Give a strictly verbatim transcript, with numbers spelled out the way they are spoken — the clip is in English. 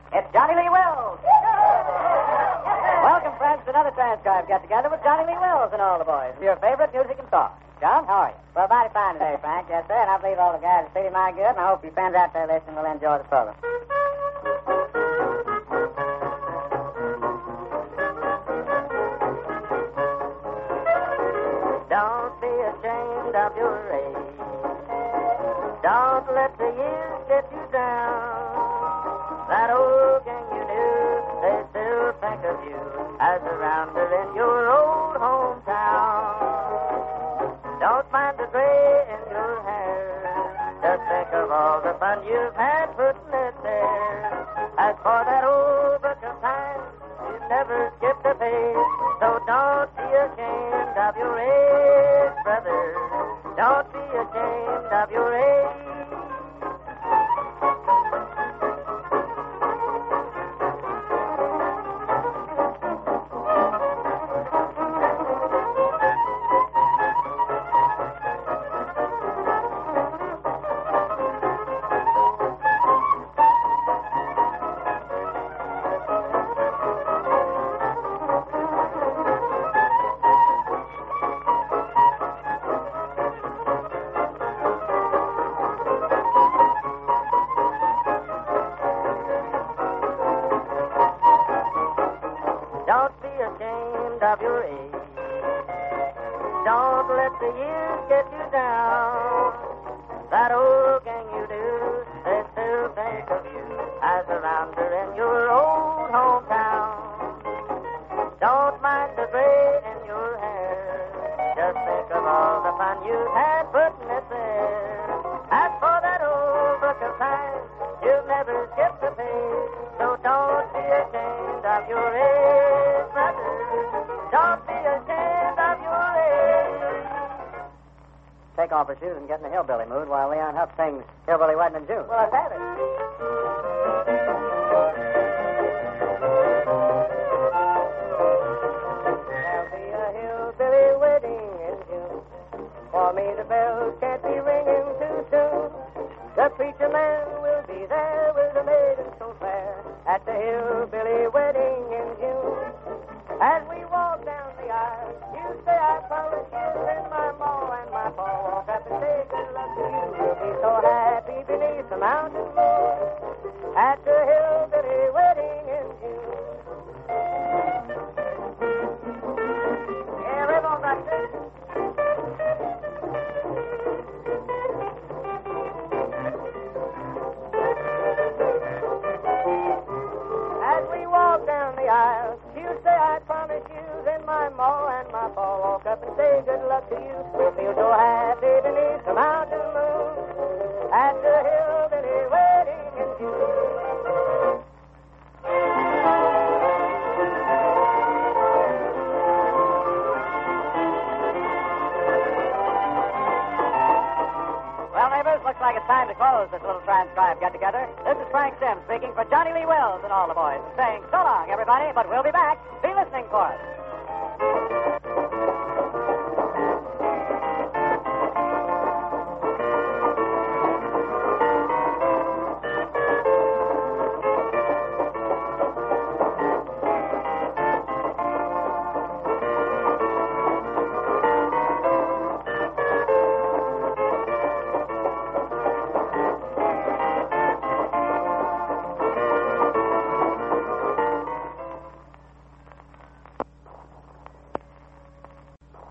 It's Johnny Lee Wills. Welcome, friends, to another transcribe get-together with Johnny Lee Wills and all the boys. Your favorite music and song. John, how are you? Well, mighty fine today, Frank. Yes, sir. And I believe all the guys are feeling mighty good, and I hope you fans out there listening will enjoy the program. Don't be ashamed of your age. Don't let the years get you down. That old gang you knew, they still think of you as a rounder in your old hometown. Don't mind the gray in your hair. Just think of all the fun you've had putting it there. As for that old book of time, you never skipped a page. So don't be ashamed of your age, brother. Don't be ashamed of your age. Of your age. Don't let the years get you down. That old gang you do, they still think of you as a rounder in your old hometown. Don't mind the gray in your hair. Just think of all the fun you've had putting it there. As for that old book of time, you've never skipped a page. So don't be ashamed of your age, brother. Don't be ashamed of your age. Take off her shoes and get in the hillbilly mood while Leon Huff sings Hillbilly Wedding in June. Well, let's have it. There'll be a hillbilly wedding in June. For me, the bells can't be ringing too soon. The preacher man will be there with a maiden so fair at the hillbilly wedding in June. As we walk down the aisle, you say I promise you, then my ma and my pa walk up and say good luck to you. We'll be so happy beneath the mountain moon at the hillbilly wedding in June. Yeah, we're going back there. As we walk down the aisle, you say I promise you, then my ma and my pa walk up and say good luck to you. We'll feel so happy beneath the mountain moon at the hillbilly wedding in June. Well, neighbors, looks like it's time to close this little transcribe get-together. This is Frank Sims speaking for Johnny Lee Wills and all the boys, saying so long, everybody, but we'll be back. Be listening for us.